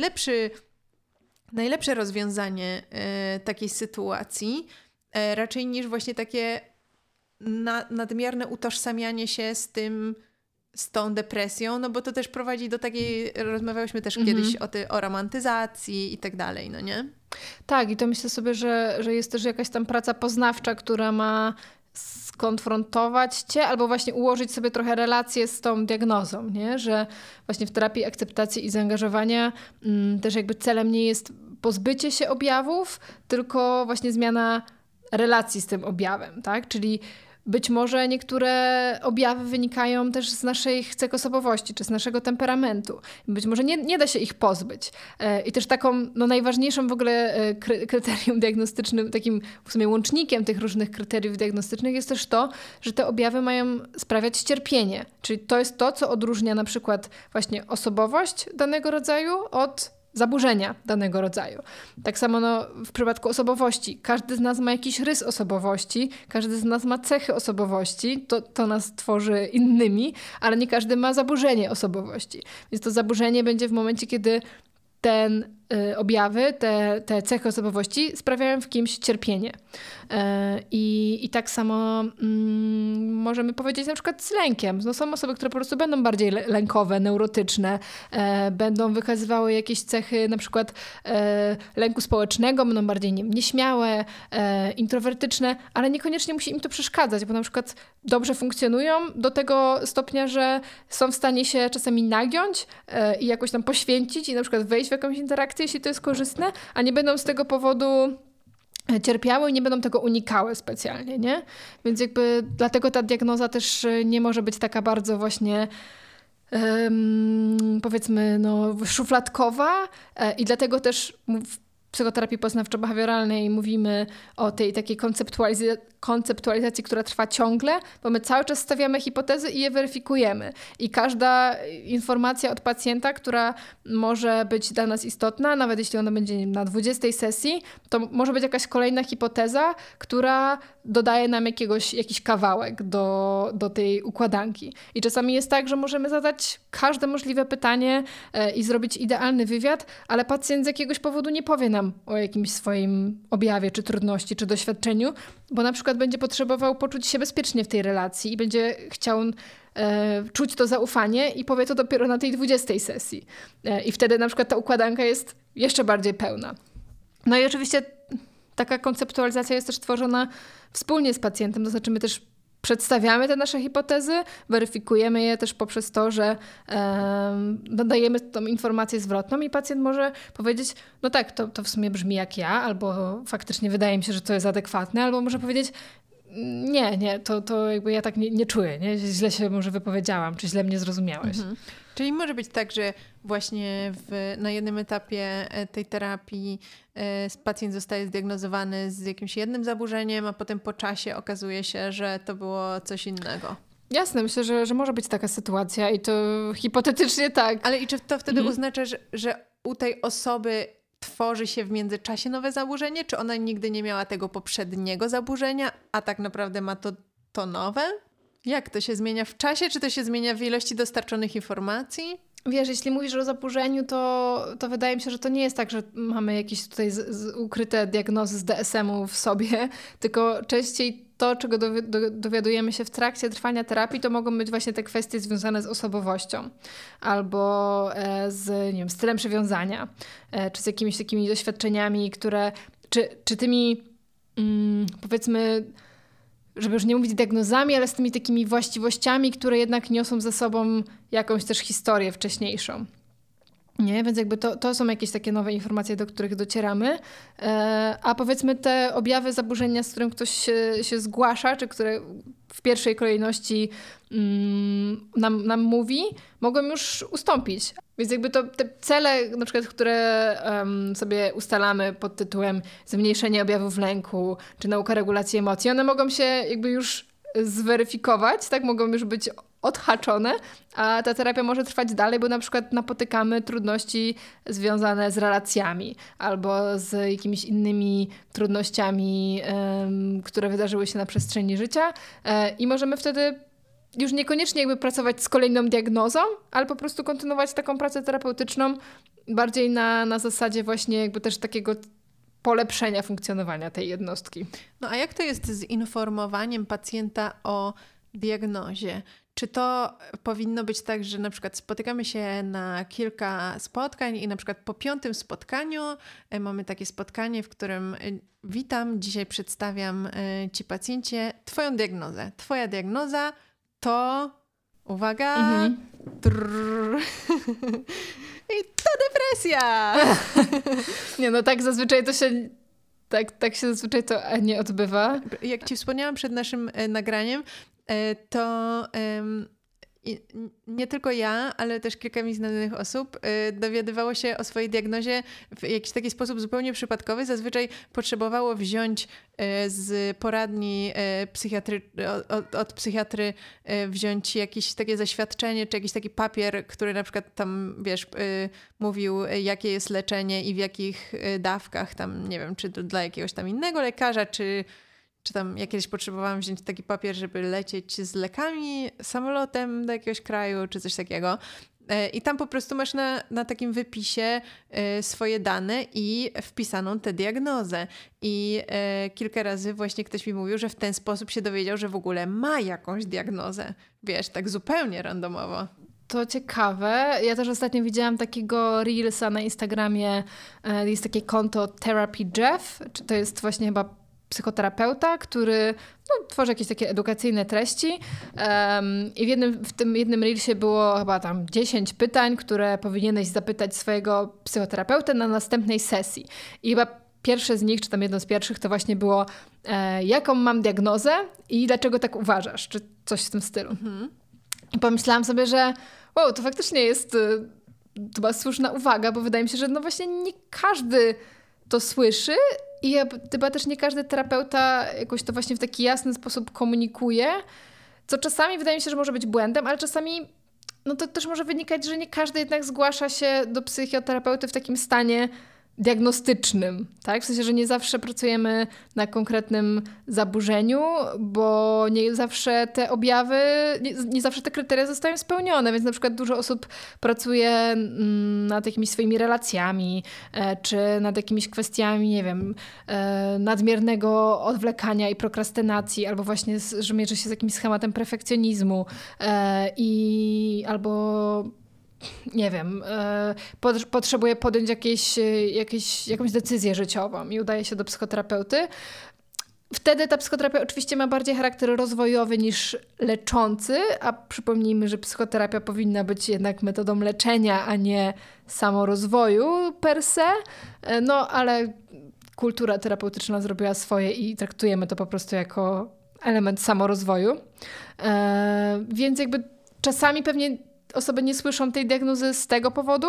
najlepsze rozwiązanie takiej sytuacji, raczej niż właśnie takie nadmierne utożsamianie się z tą depresją, no bo to też prowadzi do takiej, rozmawiałyśmy też kiedyś o romantyzacji i tak dalej, no nie? Tak, i to myślę sobie, że jest też jakaś tam praca poznawcza, która ma skonfrontować cię albo właśnie ułożyć sobie trochę relacje z tą diagnozą, nie? Że właśnie w terapii akceptacji i zaangażowania też jakby celem nie jest pozbycie się objawów, tylko właśnie zmiana relacji z tym objawem, tak? Czyli być może niektóre objawy wynikają też z naszej cech osobowości, czy z naszego temperamentu. Być może nie da się ich pozbyć. I też taką najważniejszą w ogóle kryterium diagnostycznym, takim w sumie łącznikiem tych różnych kryteriów diagnostycznych jest też to, że te objawy mają sprawiać cierpienie. Czyli to jest to, co odróżnia na przykład właśnie osobowość danego rodzaju od zaburzenia danego rodzaju. Tak samo w przypadku osobowości. Każdy z nas ma jakiś rys osobowości, każdy z nas ma cechy osobowości, to nas tworzy innymi, ale nie każdy ma zaburzenie osobowości. Więc to zaburzenie będzie w momencie, kiedy objawy, te cechy osobowości sprawiają w kimś cierpienie. I tak samo możemy powiedzieć na przykład z lękiem. No są osoby, które po prostu będą bardziej lękowe, neurotyczne, będą wykazywały jakieś cechy na przykład lęku społecznego, będą bardziej nieśmiałe, introwertyczne, ale niekoniecznie musi im to przeszkadzać, bo na przykład dobrze funkcjonują do tego stopnia, że są w stanie się czasami nagiąć i jakoś tam poświęcić i na przykład wejść w jakąś interakcję, jeśli to jest korzystne, a nie będą z tego powodu cierpiały i nie będą tego unikały specjalnie, nie? Więc jakby dlatego ta diagnoza też nie może być taka bardzo właśnie powiedzmy szufladkowa i dlatego też w psychoterapii poznawczo-behawioralnej mówimy o tej takiej konceptualizacji, która trwa ciągle, bo my cały czas stawiamy hipotezy i je weryfikujemy. I każda informacja od pacjenta, która może być dla nas istotna, nawet jeśli ona będzie na 20 sesji, to może być jakaś kolejna hipoteza, która dodaje nam jakiś kawałek do tej układanki. I czasami jest tak, że możemy zadać każde możliwe pytanie i zrobić idealny wywiad, ale pacjent z jakiegoś powodu nie powie nam o jakimś swoim objawie, czy trudności, czy doświadczeniu, bo na przykład będzie potrzebował poczuć się bezpiecznie w tej relacji i będzie chciał czuć to zaufanie i powie to dopiero na tej 20 sesji. I wtedy na przykład ta układanka jest jeszcze bardziej pełna. No i oczywiście taka konceptualizacja jest też tworzona wspólnie z pacjentem, to znaczy my też przedstawiamy te nasze hipotezy, weryfikujemy je też poprzez to, że dodajemy tą informację zwrotną i pacjent może powiedzieć, no tak, to w sumie brzmi jak ja, albo faktycznie wydaje mi się, że to jest adekwatne, albo może powiedzieć, nie, to jakby ja tak nie czuję, nie? Źle się może wypowiedziałam, czy źle mnie zrozumiałeś. Czyli może być tak, że właśnie na jednym etapie tej terapii pacjent zostaje zdiagnozowany z jakimś jednym zaburzeniem, a potem po czasie okazuje się, że to było coś innego. Jasne, myślę, że może być taka sytuacja i to hipotetycznie tak. Ale i czy to wtedy oznacza, że u tej osoby tworzy się w międzyczasie nowe zaburzenie? Czy ona nigdy nie miała tego poprzedniego zaburzenia, a tak naprawdę ma to nowe? Jak to się zmienia w czasie? Czy to się zmienia w ilości dostarczonych informacji? Wiesz, jeśli mówisz o zaburzeniu, to wydaje mi się, że to nie jest tak, że mamy jakieś tutaj ukryte diagnozy z DSM-u w sobie, tylko częściej to, czego dowiadujemy się w trakcie trwania terapii, to mogą być właśnie te kwestie związane z osobowością albo z, nie wiem, stylem przywiązania, czy z jakimiś takimi doświadczeniami, które, czy tymi powiedzmy, żeby już nie mówić diagnozami, ale z tymi takimi właściwościami, które jednak niosą ze sobą jakąś też historię wcześniejszą. Nie? Więc jakby to są jakieś takie nowe informacje, do których docieramy. A powiedzmy te objawy zaburzenia, z którym ktoś się zgłasza, czy które w pierwszej kolejności nam mówi, mogą już ustąpić. Więc jakby to te cele, na przykład, które sobie ustalamy pod tytułem zmniejszenie objawów lęku, czy nauka regulacji emocji, one mogą się jakby już zweryfikować, tak? Mogą już być odhaczone, a ta terapia może trwać dalej, bo na przykład napotykamy trudności związane z relacjami albo z jakimiś innymi trudnościami, które wydarzyły się na przestrzeni życia i możemy wtedy już niekoniecznie jakby pracować z kolejną diagnozą, ale po prostu kontynuować taką pracę terapeutyczną bardziej na zasadzie właśnie jakby też takiego polepszenia funkcjonowania tej jednostki. No a jak to jest z informowaniem pacjenta o diagnozie? Czy to powinno być tak, że na przykład spotykamy się na kilka spotkań i na przykład po 5. spotkaniu mamy takie spotkanie, w którym witam, dzisiaj przedstawiam Ci pacjencie Twoją diagnozę. Twoja diagnoza to, uwaga, i to depresja! Nie, no tak zazwyczaj to się... Tak się zazwyczaj to nie odbywa. Jak Ci wspomniałam przed naszym nagraniem, to nie tylko ja, ale też kilka mi znanych osób dowiadywało się o swojej diagnozie w jakiś taki sposób zupełnie przypadkowy. Zazwyczaj potrzebowało wziąć z poradni od psychiatry wziąć jakieś takie zaświadczenie, czy jakiś taki papier, który na przykład tam, wiesz, mówił, jakie jest leczenie i w jakich dawkach tam, nie wiem, czy dla jakiegoś tam innego lekarza, czy tam ja kiedyś potrzebowałam wziąć taki papier, żeby lecieć z lekami samolotem do jakiegoś kraju, czy coś takiego. I tam po prostu masz na takim wypisie swoje dane i wpisaną tę diagnozę. I kilka razy właśnie ktoś mi mówił, że w ten sposób się dowiedział, że w ogóle ma jakąś diagnozę. Wiesz, tak zupełnie randomowo. To ciekawe. Ja też ostatnio widziałam takiego reelsa na Instagramie. Jest takie konto Therapy Jeff. To jest właśnie chyba psychoterapeuta, który tworzy jakieś takie edukacyjne treści i w tym jednym reelsie było chyba tam 10 pytań, które powinieneś zapytać swojego psychoterapeutę na następnej sesji. I chyba pierwsze z nich, czy tam jedno z pierwszych, to właśnie było jaką mam diagnozę i dlaczego tak uważasz, czy coś w tym stylu. I pomyślałam sobie, że to faktycznie jest chyba słuszna uwaga, bo wydaje mi się, że no właśnie nie każdy to słyszy i chyba też nie każdy terapeuta jakoś to właśnie w taki jasny sposób komunikuje, co czasami wydaje mi się, że może być błędem, ale czasami to też może wynikać, że nie każdy jednak zgłasza się do psychoterapeuty w takim stanie diagnostycznym, tak? W sensie, że nie zawsze pracujemy na konkretnym zaburzeniu, bo nie zawsze te objawy, nie zawsze te kryteria zostają spełnione, więc na przykład dużo osób pracuje nad jakimiś swoimi relacjami, czy nad jakimiś kwestiami, nie wiem, nadmiernego odwlekania i prokrastynacji, albo właśnie, że mierzy się z jakimś schematem perfekcjonizmu albo nie wiem, potrzebuje podjąć jakąś decyzję życiową i udaje się do psychoterapeuty. Wtedy ta psychoterapia oczywiście ma bardziej charakter rozwojowy niż leczący, a przypomnijmy, że psychoterapia powinna być jednak metodą leczenia, a nie samorozwoju per se. No, ale kultura terapeutyczna zrobiła swoje i traktujemy to po prostu jako element samorozwoju. Więc jakby czasami pewnie osoby nie słyszą tej diagnozy z tego powodu,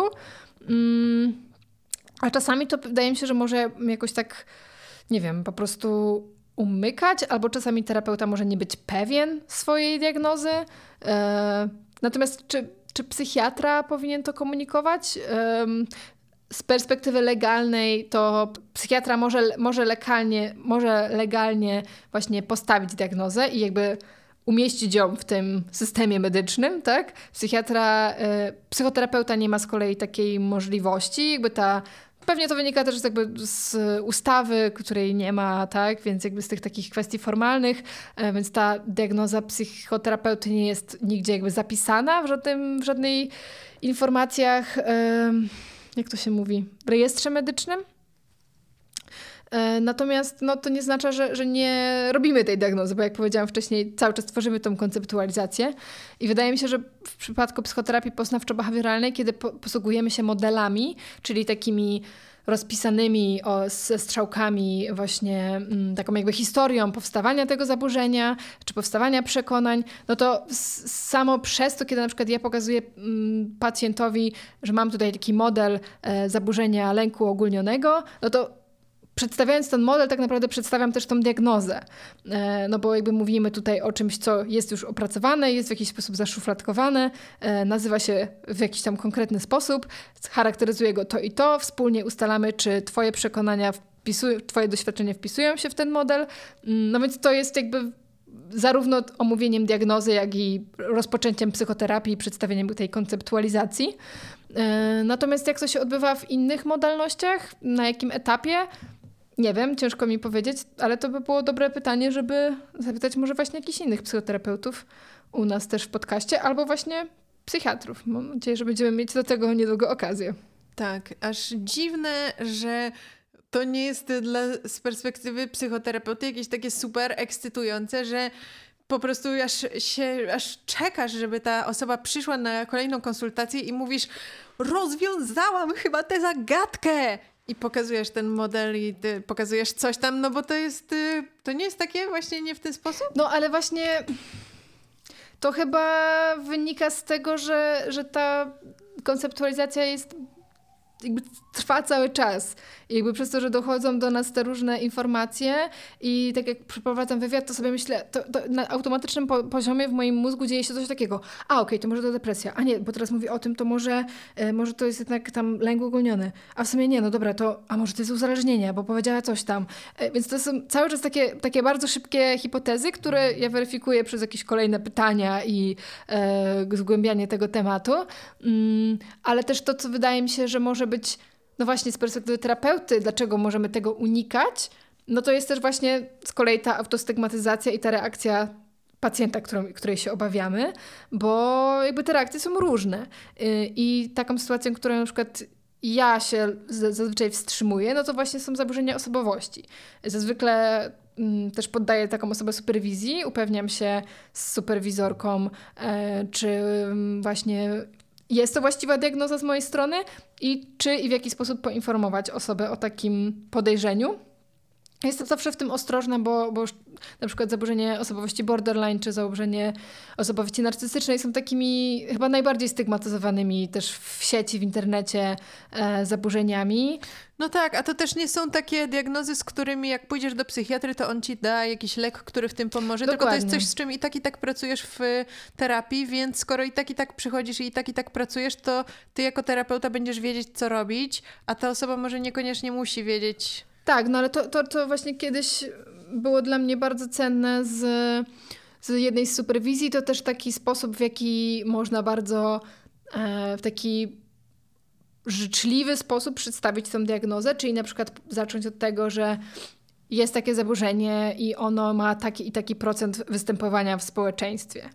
a czasami to wydaje mi się, że może jakoś tak, nie wiem, po prostu umykać, albo czasami terapeuta może nie być pewien swojej diagnozy. Natomiast czy psychiatra powinien to komunikować? Z perspektywy legalnej to psychiatra może legalnie właśnie postawić diagnozę i jakby umieścić ją w tym systemie medycznym, tak? Psychoterapeuta nie ma z kolei takiej możliwości, pewnie to wynika też z ustawy, której nie ma, tak? Więc jakby z tych takich kwestii formalnych, więc ta diagnoza psychoterapeuty nie jest nigdzie jakby zapisana w żadnej informacjach, jak to się mówi, w rejestrze medycznym. Natomiast to nie znaczy, że nie robimy tej diagnozy, bo jak powiedziałam wcześniej, cały czas tworzymy tą konceptualizację i wydaje mi się, że w przypadku psychoterapii poznawczo-behawioralnej, kiedy posługujemy się modelami, czyli takimi rozpisanymi ze strzałkami właśnie taką jakby historią powstawania tego zaburzenia, czy powstawania przekonań, no to samo przez to, kiedy na przykład ja pokazuję pacjentowi, że mam tutaj taki model zaburzenia lęku ogólnionego, no to przedstawiając ten model, tak naprawdę przedstawiam też tą diagnozę. No bo jakby mówimy tutaj o czymś, co jest już opracowane, jest w jakiś sposób zaszufladkowane, nazywa się w jakiś tam konkretny sposób, charakteryzuje go to i to, wspólnie ustalamy, czy twoje przekonania twoje doświadczenia wpisują się w ten model. No więc to jest jakby zarówno omówieniem diagnozy, jak i rozpoczęciem psychoterapii i przedstawieniem tej konceptualizacji. Natomiast jak to się odbywa w innych modalnościach, na jakim etapie? Nie wiem, ciężko mi powiedzieć, ale to by było dobre pytanie, żeby zapytać może właśnie jakichś innych psychoterapeutów u nas też w podcaście, albo właśnie psychiatrów. Mam nadzieję, że będziemy mieć do tego niedługo okazję. Tak, aż dziwne, że to nie jest z perspektywy psychoterapeuty jakieś takie super ekscytujące, że po prostu aż czekasz, żeby ta osoba przyszła na kolejną konsultację i mówisz: rozwiązałam chyba tę zagadkę! I pokazujesz ten model i ty pokazujesz coś tam, no bo to nie jest takie właśnie nie w ten sposób? No ale właśnie to chyba wynika z tego, że ta konceptualizacja jakby trwa cały czas. I jakby przez to, że dochodzą do nas te różne informacje i tak jak przeprowadzam wywiad, to sobie myślę, to na automatycznym poziomie w moim mózgu dzieje się coś takiego. Okej, to może to depresja. A nie, bo teraz mówię o tym, to może to jest jednak tam lęk ogólniony. A w sumie nie, no dobra, a może to jest uzależnienie, bo powiedziała coś tam. Więc to są cały czas takie bardzo szybkie hipotezy, które ja weryfikuję przez jakieś kolejne pytania i zgłębianie tego tematu. Ale też to, co wydaje mi się, że może być, no właśnie z perspektywy terapeuty, dlaczego możemy tego unikać, no to jest też właśnie z kolei ta autostygmatyzacja i ta reakcja pacjenta, której się obawiamy, bo jakby te reakcje są różne. I taką sytuacją, którą na przykład ja się zazwyczaj wstrzymuję, no to właśnie są zaburzenia osobowości. Zazwyczaj też poddaję taką osobę superwizji, upewniam się z superwizorką, czy właśnie jest to właściwa diagnoza z mojej strony i czy i w jaki sposób poinformować osobę o takim podejrzeniu. Jestem zawsze w tym ostrożna, bo na przykład zaburzenie osobowości borderline czy zaburzenie osobowości narcystycznej są takimi chyba najbardziej stygmatyzowanymi też w sieci, w internecie zaburzeniami. No tak, a to też nie są takie diagnozy, z którymi jak pójdziesz do psychiatry, to on ci da jakiś lek, który w tym pomoże. Dokładnie. Tylko to jest coś, z czym i tak pracujesz w terapii, więc skoro i tak przychodzisz i tak pracujesz, to ty jako terapeuta będziesz wiedzieć, co robić, a ta osoba może niekoniecznie musi wiedzieć. Tak, no ale to właśnie kiedyś było dla mnie bardzo cenne z jednej z superwizji. To też taki sposób, w jaki można bardzo w taki życzliwy sposób przedstawić tę diagnozę, czyli na przykład zacząć od tego, że jest takie zaburzenie i ono ma taki i taki procent występowania w społeczeństwie.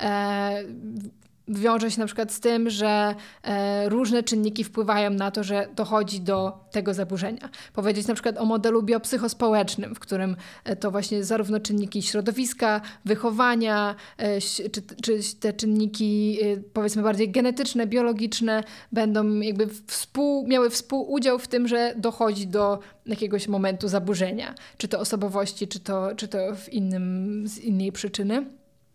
Wiąże się na przykład z tym, że różne czynniki wpływają na to, że dochodzi do tego zaburzenia. Powiedzieć na przykład o modelu biopsychospołecznym, w którym to właśnie zarówno czynniki środowiska, wychowania, czy te czynniki powiedzmy bardziej genetyczne, biologiczne będą jakby miały współudział w tym, że dochodzi do jakiegoś momentu zaburzenia. Czy to osobowości, czy to z innej przyczyny.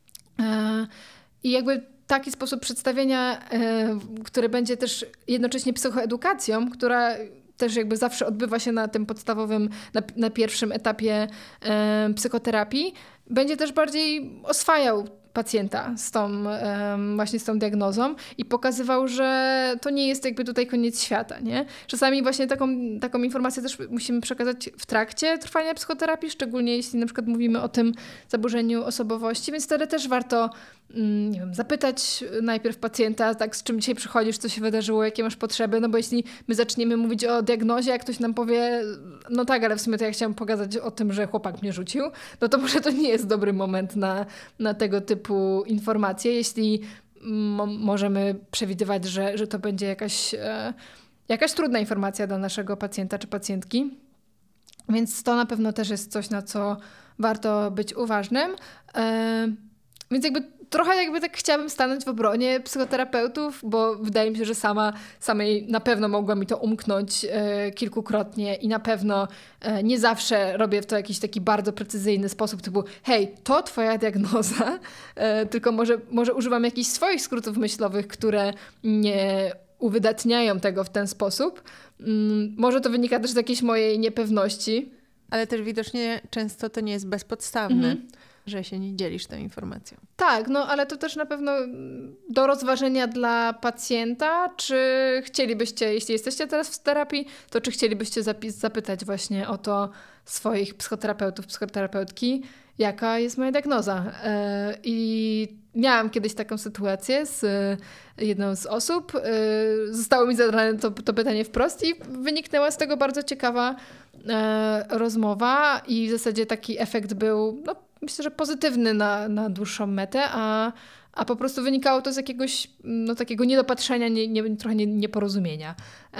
I jakby taki sposób przedstawienia, który będzie też jednocześnie psychoedukacją, która też jakby zawsze odbywa się na tym podstawowym, na pierwszym etapie psychoterapii, będzie też bardziej oswajał pacjenta właśnie z tą diagnozą i pokazywał, że to nie jest jakby tutaj koniec świata, nie? Czasami właśnie taką informację też musimy przekazać w trakcie trwania psychoterapii, szczególnie jeśli na przykład mówimy o tym zaburzeniu osobowości, więc wtedy też warto nie wiem, zapytać najpierw pacjenta, tak, z czym dzisiaj przychodzisz, co się wydarzyło, jakie masz potrzeby, no bo jeśli my zaczniemy mówić o diagnozie, jak ktoś nam powie, no tak, ale w sumie to ja chciałam pokazać o tym, że chłopak mnie rzucił, no to może to nie jest dobry moment na tego typu informacje, jeśli możemy przewidywać, że to będzie jakaś trudna informacja dla naszego pacjenta czy pacjentki. Więc to na pewno też jest coś, na co warto być uważnym. Więc trochę tak chciałabym stanąć w obronie psychoterapeutów, bo wydaje mi się, że samej na pewno mogła mi to umknąć kilkukrotnie i na pewno nie zawsze robię w to jakiś taki bardzo precyzyjny sposób typu hej, to twoja diagnoza, tylko może używam jakichś swoich skrótów myślowych, które nie uwydatniają tego w ten sposób. Może to wynika też z jakiejś mojej niepewności. Ale też widocznie często to nie jest bezpodstawne. Że się nie dzielisz tą informacją. Tak, no ale to też na pewno do rozważenia dla pacjenta, czy chcielibyście, jeśli jesteście teraz w terapii, to czy chcielibyście zapytać właśnie o to swoich psychoterapeutów, psychoterapeutki, jaka jest moja diagnoza. I miałam kiedyś taką sytuację z jedną z osób. Zostało mi zadane to pytanie wprost i wyniknęła z tego bardzo ciekawa rozmowa i w zasadzie taki efekt był, no myślę, że pozytywny na dłuższą metę, a po prostu wynikało to z jakiegoś takiego niedopatrzenia, trochę nieporozumienia.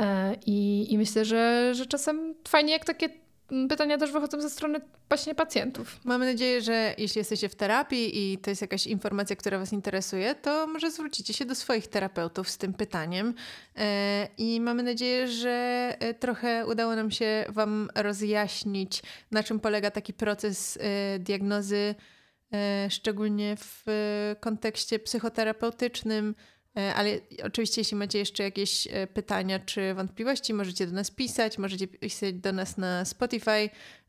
I myślę, że czasem fajnie, jak takie pytania też wychodzą ze strony właśnie pacjentów. Mamy nadzieję, że jeśli jesteście w terapii i to jest jakaś informacja, która was interesuje, to może zwrócicie się do swoich terapeutów z tym pytaniem. I mamy nadzieję, że trochę udało nam się wam rozjaśnić, na czym polega taki proces diagnozy, szczególnie w kontekście psychoterapeutycznym. Ale oczywiście, jeśli macie jeszcze jakieś pytania czy wątpliwości, możecie do nas pisać, możecie pisać do nas na Spotify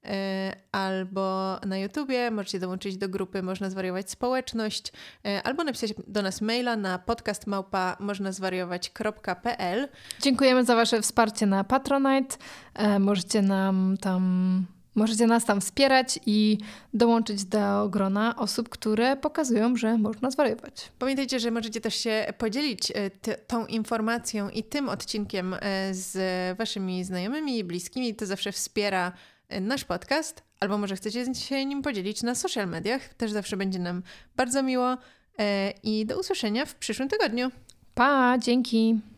albo na YouTubie, możecie dołączyć do grupy Można Zwariować Społeczność albo napisać do nas maila na podcast@możnazwariować.pl. Dziękujemy za wasze wsparcie na Patronite. Możecie nas tam wspierać i dołączyć do grona osób, które pokazują, że można zwariować. Pamiętajcie, że możecie też się podzielić tą informacją i tym odcinkiem z waszymi znajomymi i bliskimi. To zawsze wspiera nasz podcast. Albo może chcecie się nim podzielić na social mediach. Też zawsze będzie nam bardzo miło. I do usłyszenia w przyszłym tygodniu. Pa, dzięki.